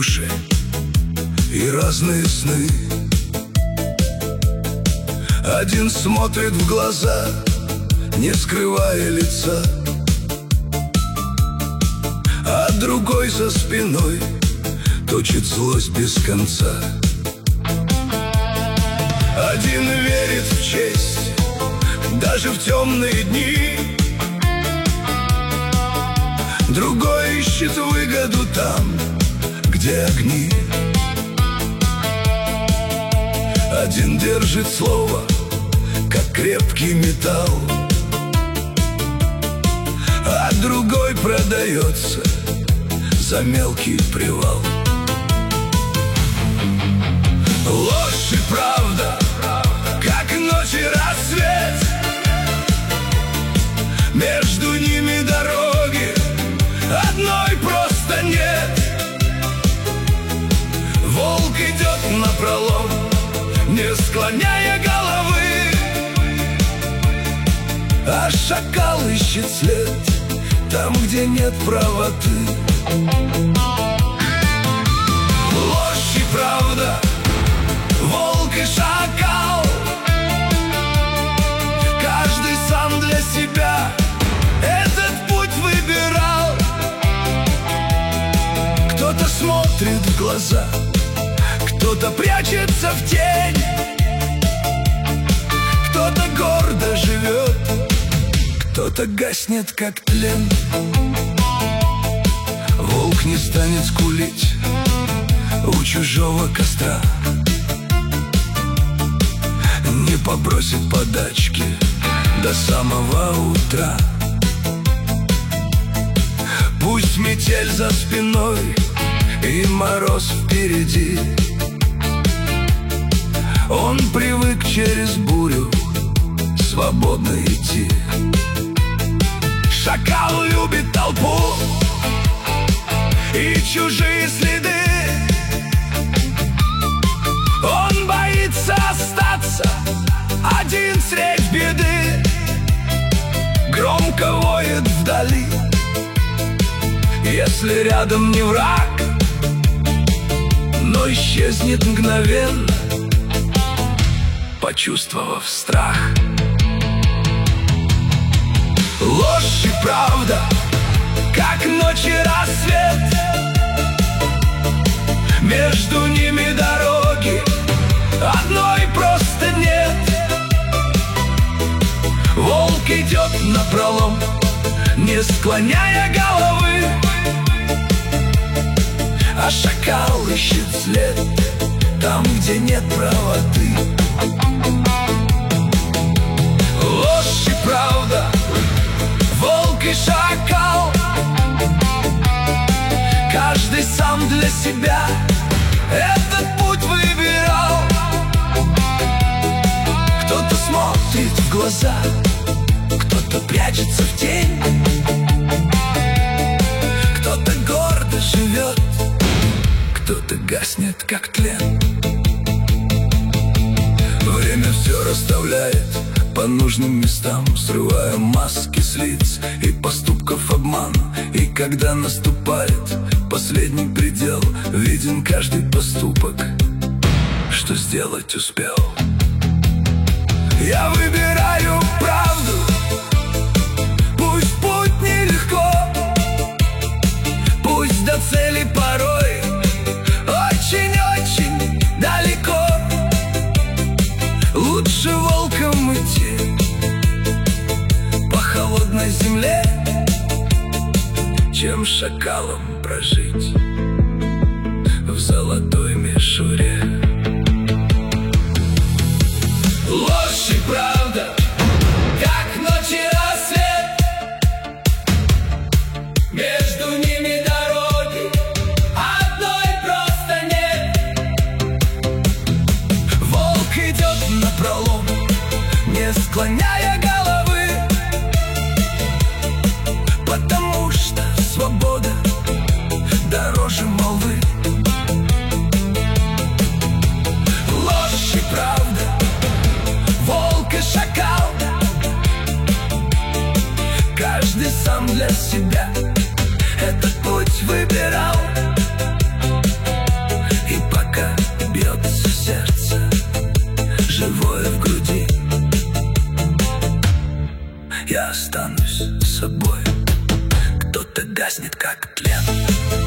души и разные сны. Один смотрит в глаза, не скрывая лица, а другой за спиной точит злость без конца. Один верит в честь даже в темные дни, другой ищет выгоду там, где огни. Один держит слово, как крепкий металл, а другой продается за мелкий привал. Ложь и правда, как ночь и рассвет, между ними дороги одной просто нет. Волк идет напролом, не склоняя головы, а шакал ищет след там, где нет правоты. Ложь и правда, волк и шакал, каждый сам для себя этот путь выбирал. Кто-то смотрит в глаза, кто-то прячется в тень, кто-то гордо живет, кто-то гаснет, как тлен. Волк не станет скулить у чужого костра, не попросит подачки до самого утра. Пусть метель за спиной и мороз впереди, он привык через бурю свободно идти. Шакал любит толпу и чужие следы, он боится остаться один средь беды. Громко воет вдали, если рядом не враг, но исчезнет мгновенно, почувствовав страх. Ложь и правда, как ночь и рассвет, между ними дороги одной просто нет. Волк идет напролом, не склоняя головы, а шакал ищет след там, где нет правоты. Ложь и правда, волк и шакал, каждый сам для себя этот путь выбирал. Кто-то смотрит в глаза, кто-то прячется в тень, кто-то гордо живет, кто-то гаснет, как тлен. Время все расставляет по нужным местам, срывая маски с лиц и поступков обман. И когда наступает последний предел, виден каждый поступок, что сделать успел. Я выбираю правду, пусть путь нелегко, пусть до цели порой очень-очень далеко. Лучше волком идти по холодной земле, чем шакалом прожить в золотой мишуре. Ложь и правда, как ночь и рассвет, между ними дороги одной просто нет. Волк идет напролом, не склоняя головы, потому что свобода дороже молвы. Ложь и правда, волк и шакал, каждый сам для себя этот путь выбирал. останусь собой. Кто-то гаснет, как тлен.